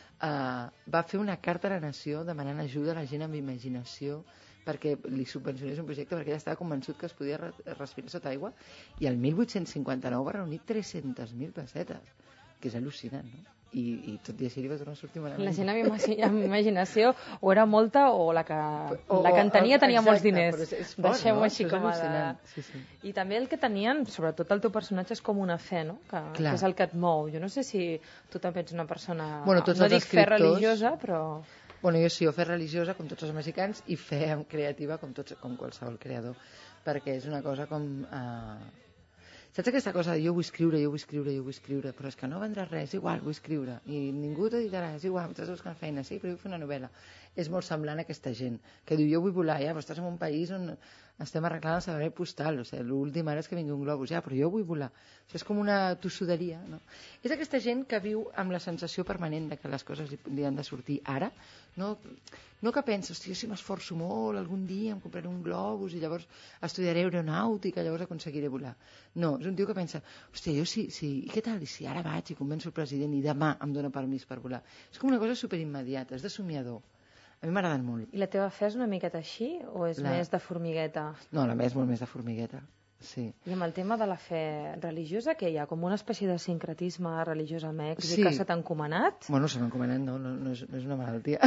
uh, va fer una carta a la nació demanant ajuda a la gent amb imaginació perquè li subvencionés un projecte, perquè ella estava convençut que es podia respirar sota aigua, i el mil vuit-cents cinquanta-nou va reunir tres-centes mil pessetes, que és al·lucinant, no? I, i tot i així li va tornar a sortir malament. La gent amb, imagi amb imaginació o era molta o la que, o, la que en tenia tenia exacte, molts diners. però és fort, Deixem-ho no? així Això és com a de... al·lucinant. Sí, sí. I també el que tenien, sobretot el teu personatge, és com una fe, no? Que, que és el que et mou. Jo no sé si tu també ets una persona, bueno, tots no els dic fe escriptors... religiosa, però... Bueno, jo sí, ho fe religiosa, com tots els mexicans, i fe creativa, com, tots, com qualsevol creador, perquè és una cosa com... Uh... Saps aquesta cosa de jo vull escriure, jo vull escriure, jo vull escriure, però és que no vendrà res, igual vull escriure, i ningú t'editarà, és igual, estàs buscant feina, sí, però vull fer una novel·la. És molt semblant a aquesta gent, que diu jo vull volar, ja, però estàs en un país on estem arreglant el servei postal, o sigui, l'últim ara és que vingui un globus, ja, però jo vull volar. O sigui, és com una tossuderia, no? És aquesta gent que viu amb la sensació permanent de que les coses li, li han de sortir ara, no, no que pensa, hòstia, si m'esforço molt, algun dia em compraré un globus i llavors estudiaré aeronàutica i llavors aconseguiré volar. No, és un tio que pensa, hòstia, jo sí, sí, i què tal? I si ara vaig i convenço el president i demà em dóna permís per volar. És com una cosa superimmediata, és de somiador. A mi m'agraden molt. I la teva fe és una miqueta així o és La... més de formigueta? No, la meva és molt més de formigueta, sí. I amb el tema de la fe religiosa, que hi ha com una espècie de sincretisme religiós a Mèxic Sí. que se t'ha encomanat? Bueno, se m'ha encomanat, no, no, no, és, no és una malaltia.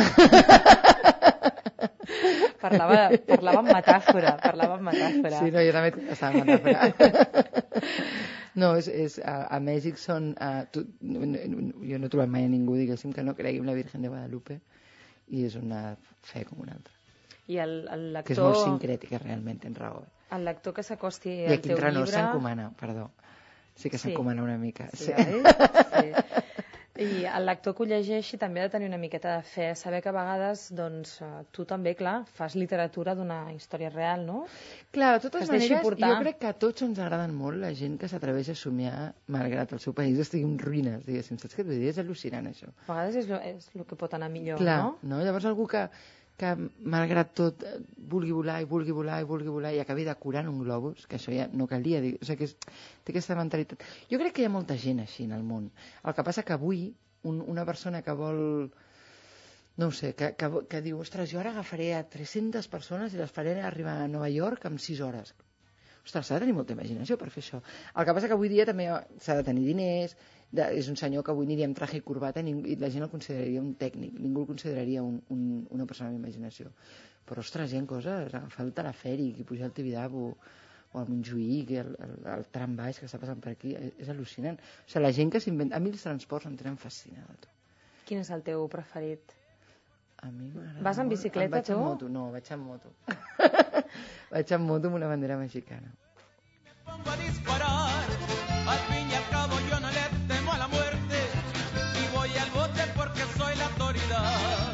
Parlava, parlava amb metàfora, parlava amb metàfora. Sí, no, jo també estava amb metàfora. No, és, és, a, a Mèxic són... A, tu, no, no, jo no he trobat mai a ningú, diguéssim, que no cregui en la Virgen de Guadalupe, i és una fe com una altra. I el, el lector... Que és molt sincrètica, realment, tens raó. El lector que s'acosti I al aquí teu entre no llibre... s'encomana, perdó. Sí que Sí. s'encomana una mica. Sí, Sí. sí. I el lector que ho llegeixi també ha de tenir una miqueta de fe, saber que a vegades doncs, eh, tu també, clar, fas literatura d'una història real, no? Clar, de totes Que es deixi maneres, portar. jo crec que a tots ens agraden molt la gent que s'atreveix a somiar malgrat el seu país estigui en ruïnes, diguéssim. Saps què et vull dir? És al·lucinant, això. A vegades és, lo- és el que pot anar millor, Clar, no? no? Llavors algú que, que malgrat tot eh, vulgui volar i vulgui volar i vulgui volar i acabi decorant un globus, que això ja no calia dir, o sigui que és, té aquesta mentalitat. Jo crec que hi ha molta gent així en el món. El que passa que avui un, una persona que vol, no ho sé, que, que, que diu, ostres, jo ara agafaré a tres-centes persones i les faré arribar a Nova York en sis hores. Ostres, s'ha de tenir molta imaginació per fer això. El que passa que avui dia també s'ha de tenir diners, de, és un senyor que avui aniria amb traje i corbata i, i la gent el consideraria un tècnic, ningú el consideraria un, un, una persona amb imaginació. Però, ostres, hi ha coses, agafar el telefèric i pujar al Tibidabo o al Montjuïc, el, el, el tram baix que està passant per aquí, és, és al·lucinant. O sigui, la gent que s'inventa... A mi els transports em tenen fascinada. Quin és el teu preferit? A mi m'agrada Vas en molt. bicicleta, vaig en tu? moto, no, vaig en moto. Vaig en moto amb una bandera mexicana. Pongo a disparar, al fin y al cabo yo no le temo a la muerte y voy al bote porque soy la autoridad.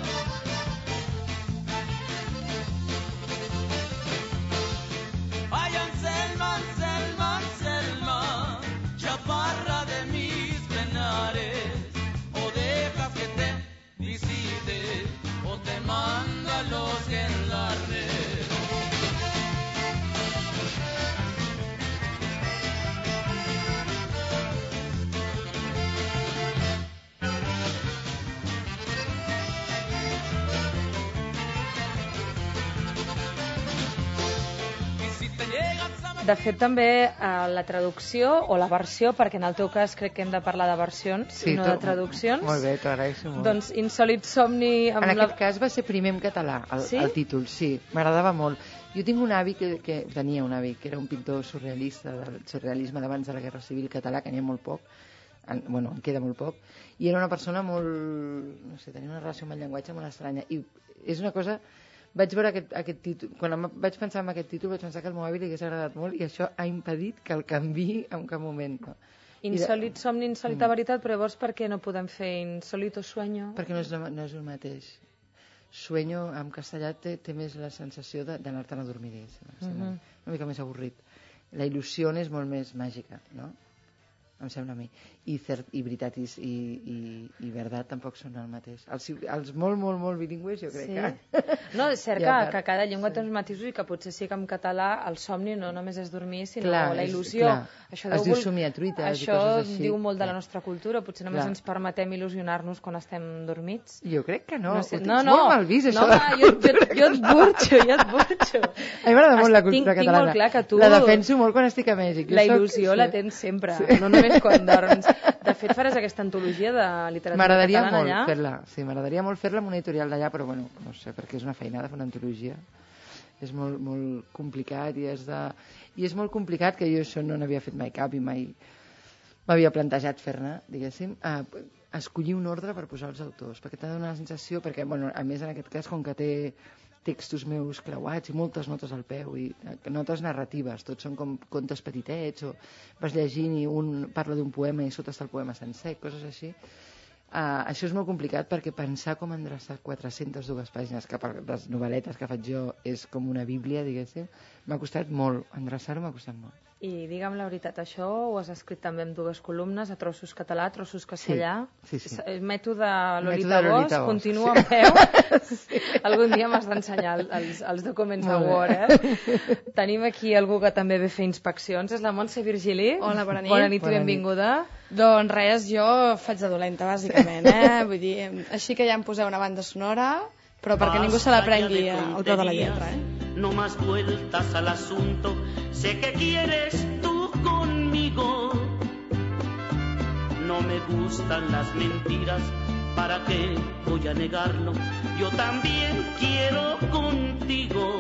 Ay, Anselma, Anselma, Anselma, chaparra de mis penares, o dejas que te visite. De fet, també eh, la traducció o la versió, perquè en el teu cas crec que hem de parlar de versions Sí, i no tu- de traduccions. Molt bé, t'ho agraeixo molt. Doncs Insòlit somni... Amb En la... aquest cas va ser primer en català, el, Sí? el títol, sí, m'agradava molt. Jo tinc un avi que, que tenia un avi que era un pintor surrealista del surrealisme d'abans de la Guerra Civil català, que n'hi ha molt poc, en, bueno, en queda molt poc, i era una persona molt, no sé, tenia una relació amb el llenguatge molt estranya, i és una cosa, vaig veure aquest, aquest títol, quan em, vaig pensar en aquest títol vaig pensar que al meu avi li hagués agradat molt, i això ha impedit que el canviï en cap moment, no? Insòlit somni, insòlita Mm. veritat, però llavors per què no podem fer insòlito sueño? Perquè no és, la- no és el mateix. Sueño en castellà té, té més la sensació de- d'anar-te'n a dormir, diguéssim. Em sembla Mhm. una mica més avorrit. La il·lusió és molt més màgica, no? Em sembla a mi. I, cert, i veritat i, i, i veritat tampoc són el mateix. Els, els molt, molt, molt bilingües jo crec Sí. que... No, és cert Ja, que, que cada llengua té uns matisos i que potser sí que en català el somni no només és dormir, sinó Clar, la és- il·lusió. clar. Això Es deu diu vol- somiar truites i Això coses així. diu molt de la Clar. nostra cultura. Potser només Clar. ens permetem il·lusionar-nos quan estem dormits. Jo crec que no. No sé, Ho tens no, no. molt mal vist, això. No, de home, jo, jo, cultura jo et burxo, jo et burxo. A mi m'agrada molt la Tinc- cultura tinc catalana. molt clar que tu- La defenso molt quan estic a Mèxic. Jo La soc- il·lusió sí. la tens sempre, Sí. no només quan dorms. De fet, faràs aquesta antologia de literatura M'agradaria catalana molt allà? fer-la, sí, m'agradaria molt fer-la amb una editorial d'allà, però bueno, no sé, perquè és una feinada fer una antologia. És molt, molt complicat i és, de... i és molt complicat, que jo això no n'havia fet mai cap i mai m'havia plantejat fer-ne, diguéssim, a escollir un ordre per posar els autors, perquè t'ha de donar la sensació, perquè, bueno, a més en aquest cas, com que té textos meus creuats i moltes notes al peu i notes narratives, tots són com contes petitets o vas llegint i un parla d'un poema i sota està el poema sencer, coses així. Uh, això és molt complicat perquè pensar com endreçar quatre-centes dues pàgines, que per les novel·letes que faig jo és com una bíblia, diguéssim, m'ha costat molt, endreçar-ho m'ha costat molt. I digue'm la veritat, això ho has escrit també en dues columnes, a trossos català, a trossos castellà. Sí, sí, sí. El mètode Lolita, Mètode Lolita Bosch Bosch, continua sí. en peu. Sí. Algun dia m'has d'ensenyar els, els documents de Molt bé. Word, eh? Tenim aquí algú que també ve a fer inspeccions, és la Montse Virgili. Hola, bona nit. Bona nit i Bona nit. benvinguda. Doncs res, jo faig de dolenta, bàsicament, eh? Vull dir, així que ja em poseu una banda sonora, però perquè ningú se la prengui al peu de la lletra, eh? No más vueltas al asunto. Sé que quieres tú conmigo. No me gustan las mentiras. ¿Para qué voy a negarlo? Yo también quiero contigo.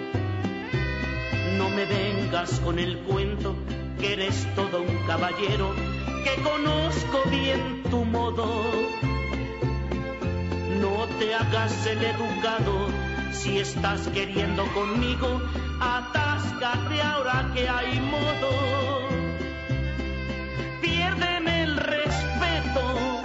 No me vengas con el cuento que eres todo un caballero, que conozco bien tu modo. No te hagas el educado. Si estás queriendo conmigo, atáscate ahora que hay modo. Piérdeme el respeto.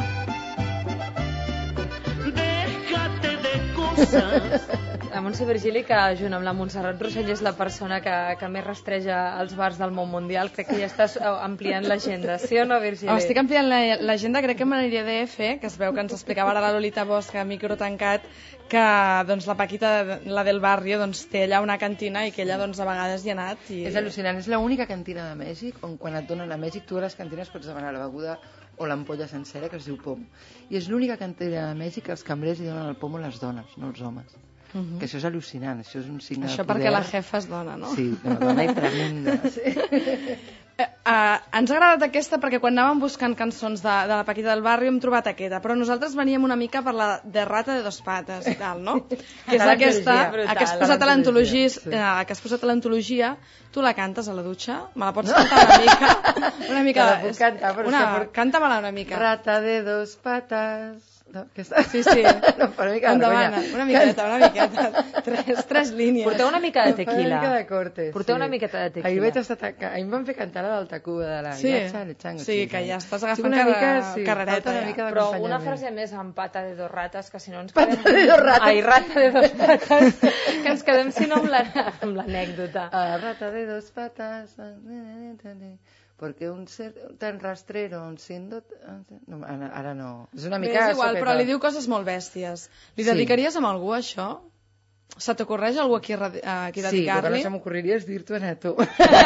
Déjate de cosas. La Montse Virgili, que junt amb la Montserrat Rossell és la persona que, que més rastreja els bars del món mundial. Crec que ja estàs eh, ampliant l'agenda, sí o no, Virgili? Oh, estic ampliant la- l'agenda, crec que me n'aniria de F, que es veu que ens explicava ara la Lolita Bosch a micro tancat, que doncs, la Paquita, la del barri, doncs, té allà una cantina i que ella doncs, a vegades hi ha anat. I... És al·lucinant, és l'única cantina de Mèxic on quan et donen a Mèxic tu a les cantines pots demanar la beguda o l'ampolla sencera, que es diu pom. I és l'única cantina de Mèxic que els cambrers hi donen el pom a les dones, no als homes. Uh -huh. Que això és al·lucinant, això és un signe Això de poder. perquè la jefa és dona, no? Sí, una dona i tremenda. Sí. Eh, uh, ens ha agradat aquesta perquè quan anàvem buscant cançons de, de la Paquita del Barri hem trobat aquesta, però nosaltres veníem una mica per la de Rata de dos pates i tal, no? Que és aquesta, brutal, que has posat a l'antologia, sí. eh, que has posat a l'antologia, tu la cantes a la dutxa? Me la pots cantar una mica? Una mica... Te la puc cantar, però una, és que per- Canta-me-la una mica. Rata de dos patas. No, que està... Sí, sí. No, per una mica Endavant, vergonya. una miqueta, una miqueta. Tres, tres línies. Porteu una mica de Una tequila. mica de corte, Porteu sí. una miqueta de tequila. Ahir vaig estar taca... Ahir em van fer cantar la del Tacuba de la Sí. Yachale, chango, Sí, que ja estàs agafant una mica, carre- sí, carrereta, falta una ja. mica Però una d'acompanyament. frase més amb pata de dos rates, que si no ens Pata quedem... de dos rates. Ai, rata de dos pates, que ens quedem si no amb la- amb l'anècdota. Ah, rata de dos patas, porque un ser tan rastrero, un siendo... No, ara, ara no. És una Bé, mica... és igual, sopeta. però li diu coses molt bèsties. Li Sí. dedicaries a algú això? Se t'ocorreix algú a qui, redi- a qui Sí, el que no dedicar-li? se m'ocorriria és dir-t'ho a tu.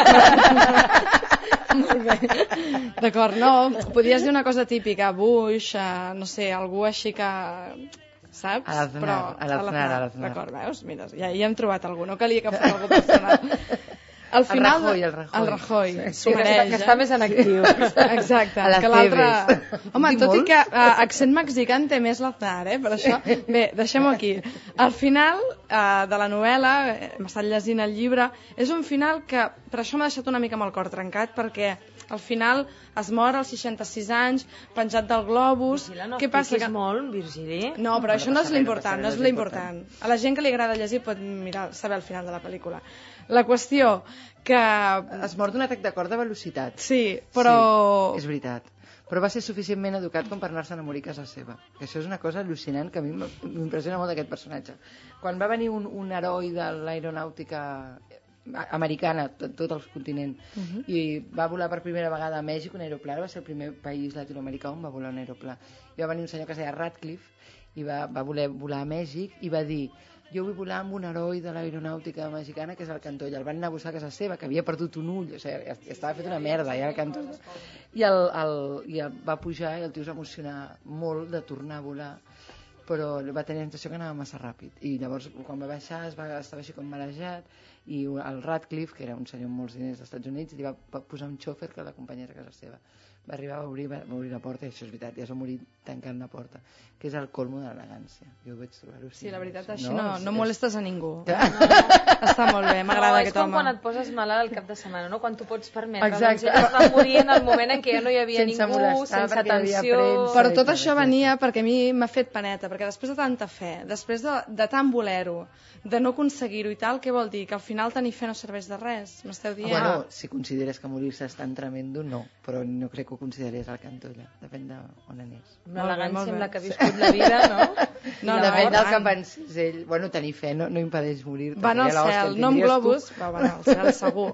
Molt bé. D'acord, no, podies dir una cosa típica, Bush, uh, no sé, algú així que... Saps? A l'Aznar, a l'Aznar, a l'Aznar. D'acord, veus? Mira, ja, ja hem trobat algú, no calia que fos algú personal. al final... El Rajoy, el Rajoy. El Rajoy, sí. s'ho mereix, que, està, que està més en actiu. Exacte, a la que l'altre... Cebes. Home, tot i que uh, accent mexicà en té més l'Aznar, eh? Per això... Bé, deixem-ho aquí. Al final uh, de la novel·la, hem estat llegint el llibre, és un final que per això m'ha deixat una mica amb el cor trencat, perquè al final es mor als seixanta-sis anys, penjat del globus... Vigila, no Què passa? expliquis Que... molt, Virgili. No, però No, això no no passa és res, l'important, no no passa és res, l'important. A la gent que li agrada llegir pot mirar, saber el final de la pel·lícula. La qüestió que... Es mor d'un atac de cor de velocitat. Sí, però... Sí, és veritat. Però va ser suficientment educat com per anar-se'n a morir a casa seva. Que això és una cosa al·lucinant que a mi m'impressiona molt d'aquest personatge. Quan va venir un, un heroi de l'aeronàutica americana, tot, tot el continent, uh -huh. i va volar per primera vegada a Mèxic un aeroplà, va ser el primer país latinoamericà on va volar un aeroplà. I va venir un senyor que es deia Radcliffe i va, va voler volar a Mèxic i va dir: jo vull volar amb un heroi de l'aeronàutica mexicana que és el Cantolla. El van anar a buscar a casa seva, que havia perdut un ull, o sigui, estava fet una merda ja el Cantolla. I, el, el, i el, va pujar i el tio es va emocionar molt de tornar a volar, però va tenir la sensació que anava massa ràpid. I llavors, quan va baixar, es va, estava així com marejat, i el Radcliffe, que era un senyor amb molts diners dels Estats Units, li va posar un xòfer que l'acompanyés a casa seva. Va arribar a obrir, va obrir la porta, i això és veritat, ja es va morir tancant la porta, que és el colmo de l'elegància. Jo ho vaig trobar-ho. Sí, la veritat, així no, no, no molestes a ningú. No. Està molt bé, m'agrada no, aquest home. És com quan et poses malalt al cap de setmana, no? Quan tu pots permetre. Exacte. Doncs ell es va morir en el moment en què ja no hi havia Sense ningú, molestar, sense perquè hi havia atenció... premsa. Però tot això venia perquè a mi m'ha fet paneta, perquè després de tanta fe, després de, de tant voler-ho, de no aconseguir-ho i tal, què vol dir? Que al final tenir fe no serveix de res, m'esteu dient? Bueno, si consideres que morir-se és tan tremendo, no, però no crec que ho consideris el Cantolla, depèn d'on anés. Amb l'elegància amb la que ha viscut la vida, no? No, no, depèn del tant. que pensés ell. Bueno, tenir fe no, no impedeix morir-te. Van al cel, no amb globus, però van al cel segur.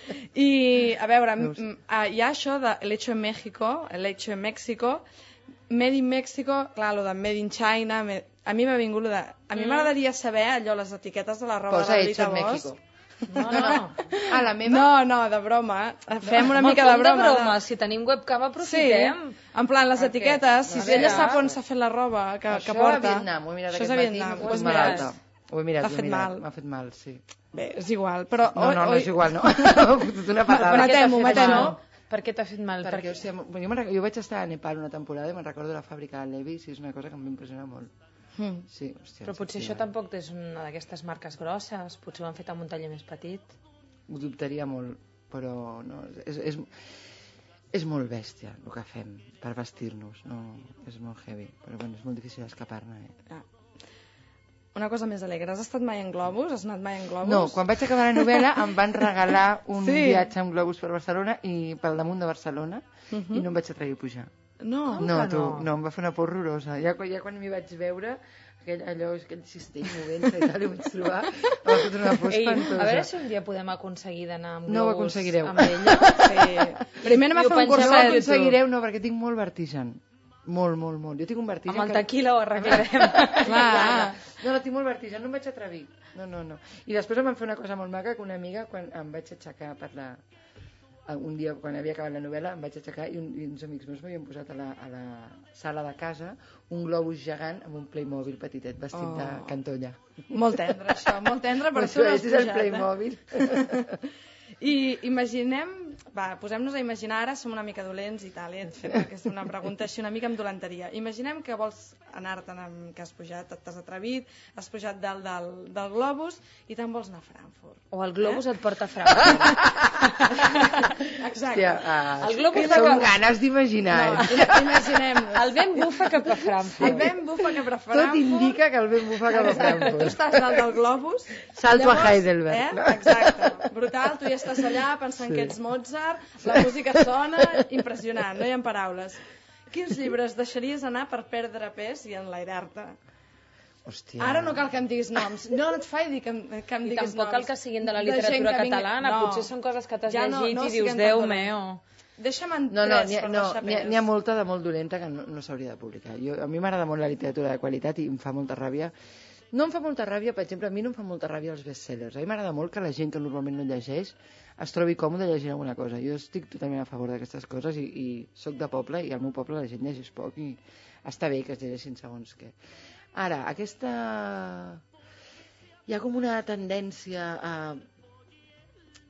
I, a veure, No m- m- hi ha això de el hecho en México, el hecho en México, Made in México, clar, lo de Made in China, me... a mi m'ha vingut lo de... A mi Mm. m'agradaria saber allò, les etiquetes de la roba Posa de hecho Lolita en Bosch. México. No, no. Ah, la meva? No, no, de broma. Fem una Home, mica com de broma. de broma. Si tenim webcam, Sí, aprofitem. en plan, les Perquè- etiquetes, si A ella veure. sap on s'ha fet la roba que, Això que porta... a Vietnam, ho he mirat Això aquest és a matí, Vietnam. m'ha Doncs fet mira, malalta. Ho he mirat, T'ha ho he fet mirat, mal. m'ha fet mal, sí. Bé, és igual, però... No, no, no oi- és igual, no. M'ha fotut una patada. Matem-ho, matem-ho. Per què t'ha fet mal? Perquè, Perquè... hòstia, jo, me'n rec- jo vaig estar a Nepal una temporada i me'n recordo la fàbrica de Levi's i és una cosa que em va impressionar molt. Mm. Sí, hòstia, Però potser sí, això tampoc és una d'aquestes marques grosses. Potser ho han fet amb un taller més petit. Ho dubtaria molt, però no, és, és, és molt bèstia el que fem per vestir-nos, no, és molt heavy, però bueno, és molt difícil escapar-ne. Eh? Ah. Una cosa més alegre, has estat mai en globus? Has anat mai en globus? No, quan vaig acabar la novel·la em van regalar un Sí. viatge amb globus per Barcelona i pel damunt de Barcelona Uh -huh. i no em vaig atrevir a pujar. No. No, que tu, no? no, em va fer una por horrorosa. Ja, quan- ja quan m'hi vaig veure, aquell, allò, aquell cistell movent-se i tal, i ho vaig trobar, em va fotre una por Ei, espantosa. a veure si un dia podem aconseguir d'anar amb No ho globus aconseguireu. amb ella. Sí. Primer anem a I ho fer un pengem No a ho curset. YouTube. aconseguireu, no, perquè tinc molt vertigen. Molt, molt, molt. Jo tinc un vertigen... Amb el que- tequila ho arreglarem. Clar. No, no, tinc molt vertigen, no em vaig atrevir. No, no, no. I després em van fer una cosa molt maca, que una amiga, quan em vaig aixecar per la... un dia, quan havia acabat la novel·la, em vaig aixecar i, un, i uns amics meus m'havien posat a la, a la sala de casa un globus gegant amb un Playmobil petitet, vestit Oh. de Cantolla. Molt tendre, això, molt tendre, però Per tu això, no has aquest és el pujat, eh? Playmobil. I imaginem, va, posem-nos a imaginar, ara som una mica dolents i tal, i et fem aquesta una pregunta així una mica amb dolenteria. Imaginem que vols anar-te'n, amb, que has pujat, t'has atrevit, has pujat dalt del, del globus i te'n vols anar a Frankfurt. O el globus et porta a Frankfurt. Exacte. Hòstia, ah, El globus són de- ganes d'imaginar. No, eh? imaginem-nos. El vent bufa cap a Frankfurt. El vent bufa cap a Frankfurt. Tot indica que el vent bufa cap a Exacte, tu Frankfurt. estàs dalt del globus. Salto a Heidelberg. Eh? No? Exacte, brutal, tu ja estàs allà pensant Sí. que ets Mozart, la música sona, impressionant, no hi ha paraules. Quins llibres deixaries anar per perdre pes i enlairar-te? Hòstia. Ara no cal que em diguis noms, no, no et faig dir que em, que em I diguis tampoc noms. cal que siguin de la De gent literatura que vingui- catalana. no. Potser són coses que t'has Ja no- llegit no i dius, siguem Déu tan meu. Deixa'm en No, no, tres n'hi ha, per no, deixar n'hi ha, pes. n'hi ha molta de molt dolenta que no, no s'hauria de publicar. Jo, a mi m'agrada molt la literatura de qualitat i em fa molta ràbia. No em fa molta ràbia, per exemple, a mi no em fa molta ràbia els bestsellers. A mi m'agrada molt que la gent que normalment no llegeix es trobi còmode llegint alguna cosa. Jo estic totalment a favor d'aquestes coses i, i sóc de poble i al meu poble la gent llegeix poc i està bé que es llegeixin segons què. Ara, aquesta... Hi ha com una tendència a,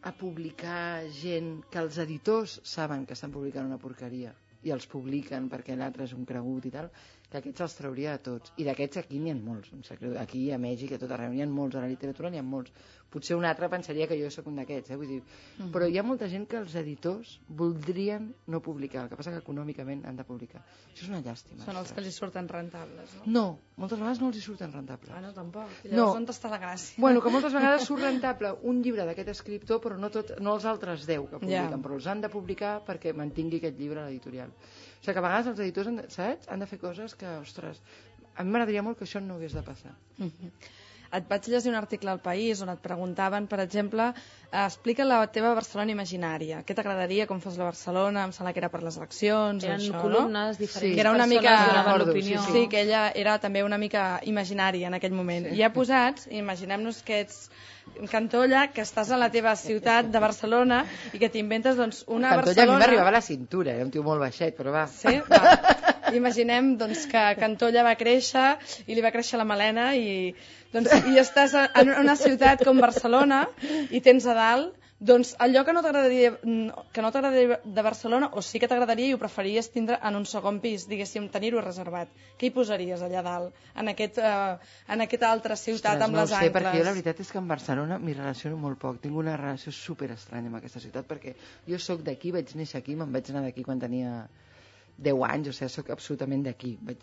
a publicar gent que els editors saben que estan publicant una porqueria i els publiquen perquè l'altre és un cregut i tal, que aquests els trauria a tots. I d'aquests aquí n'hi ha molts. Aquí, a Mèxic, a tot arreu, n'hi ha molts. A la literatura n'hi ha molts. Potser un altre pensaria que jo sóc un d'aquests, eh? Vull dir, mm. Però hi ha molta gent que els editors voldrien no publicar. El que passa que econòmicament han de publicar. Això és una llàstima. Són els que els surten rentables, no? No, moltes vegades no els hi surten rentables. Ah, no, tampoc. I llavors no. On està la gràcia? Bueno, que moltes vegades surt rentable un llibre d'aquest escriptor, però no, tot, no els altres deu que publiquen, yeah. Però els han de publicar perquè mantingui aquest llibre a l'editorial. O sigui que a vegades els editors han de, saps? Han de fer coses que, ostres, a mi m'agradaria molt que això no hagués de passar. Mm-hmm. Et vaig llegir un article al País on et preguntaven, per exemple, explica la teva Barcelona imaginària. Què t'agradaria com fos la Barcelona? Em sembla que era per les eleccions, eren això, columnes no? diferents, sí. Que era una mica l'opinió. Sí, sí, que ella era també una mica imaginària en aquell moment. Sí. I ja posats, imaginem-nos que ets Cantolla, que estàs a la teva ciutat de Barcelona i que t'inventes doncs, una Cantolla Barcelona... a mi m'arribava a la cintura, era un tio molt baixet, però va. Sí? Va. Imaginem doncs, que Cantolla va créixer i li va créixer la melena i, doncs, i estàs en una ciutat com Barcelona i tens a dalt doncs, allò que no t'agradaria que no t'agradaria de Barcelona, o sí que t'agradaria i ho preferiries tindre en un segon pis, diguéssim, tenir-ho reservat. Què hi posaries allà dalt, en, aquest, uh, en aquesta altra ciutat? Ostres, amb no les sé, ancles? Perquè jo la veritat és que en Barcelona m'hi relaciono molt poc. Tinc una relació super estranya amb aquesta ciutat, perquè jo sóc d'aquí, vaig néixer aquí, me'n vaig anar d'aquí quan tenia deu anys, o sigui, sóc absolutament d'aquí. Vaig...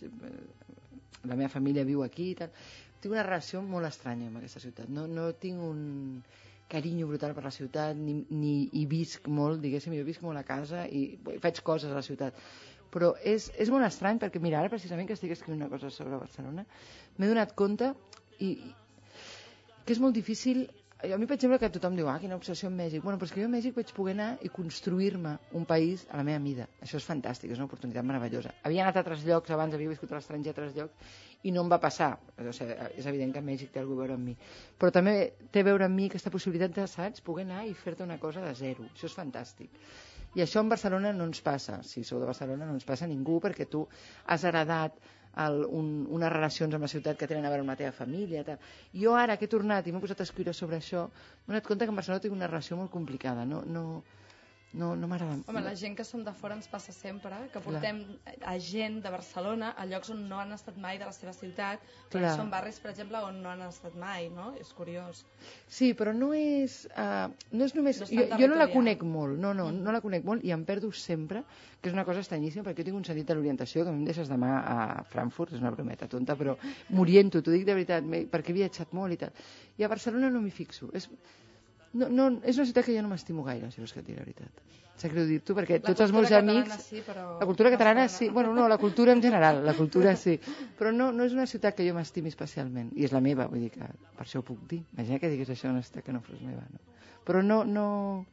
La meva família viu aquí i tal. Tinc una relació molt estranya amb aquesta ciutat. No, no tinc un carinyo brutal per la ciutat, ni, ni hi visc molt, diguéssim, jo visc molt a casa i faig coses a la ciutat. Però és, és molt estrany perquè, mira, ara precisament que estic escrivint una cosa sobre Barcelona, m'he donat compte i, que és molt difícil. A mi, per exemple, que tothom diu, ah, quina obsessió amb Mèxic. Bueno, però és que jo a Mèxic vaig poder anar i construir-me un país a la meva mida. Això és fantàstic, és una oportunitat meravellosa. Havia anat a altres llocs abans, havia viscut a l'estranger a altres llocs, i no em va passar. O sigui, és evident que Mèxic té alguna cosa a veure amb mi. Però també té a veure amb mi aquesta possibilitat de, saps, poder anar i fer-te una cosa de zero. Això és fantàstic. I això en Barcelona no ens passa. Si sou de Barcelona no ens passa a ningú, perquè tu has heredat El, un, unes relacions amb la ciutat que tenen a veure amb la teva família. Tal. Jo ara que he tornat i m'he posat a escriure sobre això, m'he donat compte que en Barcelona tinc una relació molt complicada. No, no, no, no m'agrada. Home, la gent que som de fora ens passa sempre, que portem Clar. a gent de Barcelona a llocs on no han estat mai de la seva ciutat, però són barris, per exemple, on no han estat mai, no? És curiós. Sí, però no és, uh, no és només... No jo, jo no la conec molt, no, no, mm. no la conec molt i em perdo sempre, que és una cosa estranyíssima, perquè jo tinc un sentit de l'orientació que a mi em deixes demà a Frankfurt, és una brometa tonta, però m'oriento, t'ho dic de veritat, perquè he viatjat molt i tal. I a Barcelona no m'hi fixo. És... No, no, és una ciutat que jo no m'estimo gaire, si vols que et digui la veritat. Sap greu dir-t'ho, perquè la tots els meus amics... Sí, però... La cultura catalana sí, bueno, no, la cultura en general, la cultura sí, però no, no és una ciutat que jo m'estimi especialment, i és la meva, vull dir que per això ho puc dir. Imagina que digués això una ciutat que no fos meva, no? Però no, no...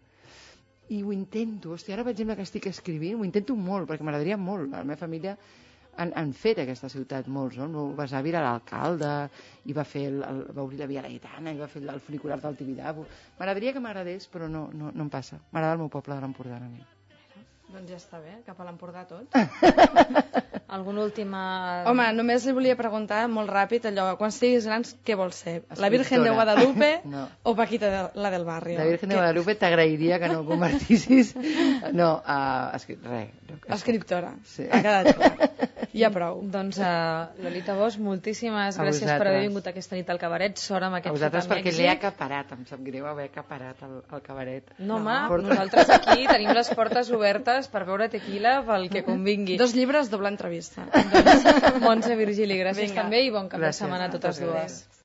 I ho intento, hòstia, ara per exemple que estic escrivint, ho intento molt, perquè m'agradaria molt, la meva família... Han, han fet aquesta ciutat molts, no? El meu besavi era l'alcalde i va fer el, el, va obrir la Via Laietana i va fer el, el funicular del Tibidabo. M'agradaria que m'agradés, però no, no, no em passa. M'agrada el meu poble de l'Empordà a mi. Doncs ja està bé, cap a l'Empordà tot. Alguna última... Home, només li volia preguntar molt ràpid allò, quan siguis grans, què vols ser? Escriptora. La Virgen de Guadalupe no. o Paquita de, la del barri? La Virgen de que... Guadalupe t'agrairia que no convertissis... No, uh, escri... res. Escriptora, sí. Ha quedat clar. Ja prou. Doncs, uh, Lolita Bosch, moltíssimes a gràcies vosaltres. Per haver vingut aquesta nit al cabaret. Sort amb aquest a vosaltres perquè l'he acaparat, em sap greu haver acaparat el, el cabaret. No, home, no. Nosaltres aquí tenim les portes obertes per veure tequila pel que convingui. Dos llibres, doble entrevista. Doncs, Montse, Virgili, gràcies Vinga. També i bon cap gràcies. De setmana a totes dues.